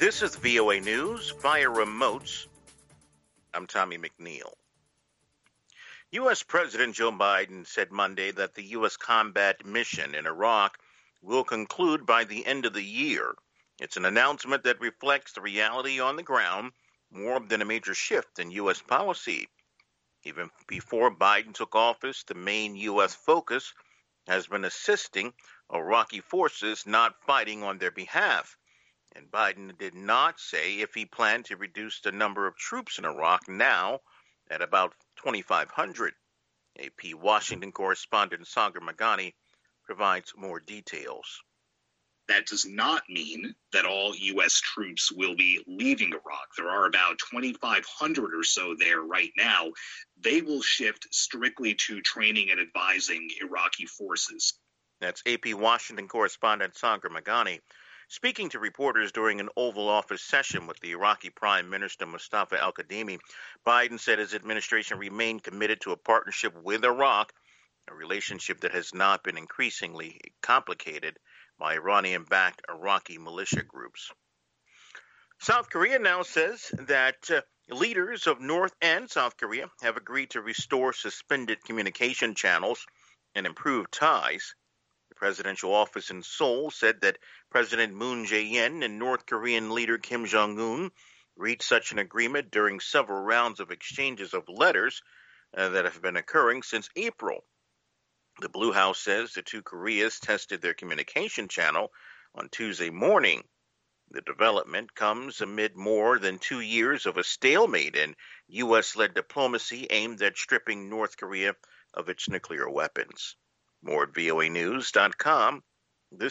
This is VOA News via remotes. I'm Tommy McNeil. U.S. President Joe Biden said Monday that the U.S. combat mission in Iraq will conclude by the end of the year. It's an announcement that reflects the reality on the ground more than a major shift in U.S. policy. Even before Biden took office, the main U.S. focus has been assisting Iraqi forces, not fighting on their behalf. And Biden did not say if he planned to reduce the number of troops in Iraq now at about 2,500. AP Washington correspondent Sagar Meghani provides more details. That does not mean that all U.S. troops will be leaving Iraq. There are about 2,500 or so there right now. They will shift strictly to training and advising Iraqi forces. That's AP Washington correspondent Sagar Meghani. Speaking to reporters during an Oval Office session with the Iraqi Prime Minister Mustafa al-Kadhimi, Biden said his administration remained committed to a partnership with Iraq, a relationship that has not been increasingly complicated by Iranian-backed Iraqi militia groups. South Korea now says that leaders of North and South Korea have agreed to restore suspended communication channels and improve ties. The presidential office in Seoul said that President Moon Jae-in and North Korean leader Kim Jong-un reached such an agreement during several rounds of exchanges of letters that have been occurring since April. The Blue House says the two Koreas tested their communication channel on Tuesday morning. The development comes amid more than 2 years of a stalemate in U.S.-led diplomacy aimed at stripping North Korea of its nuclear weapons. More at voanews.com.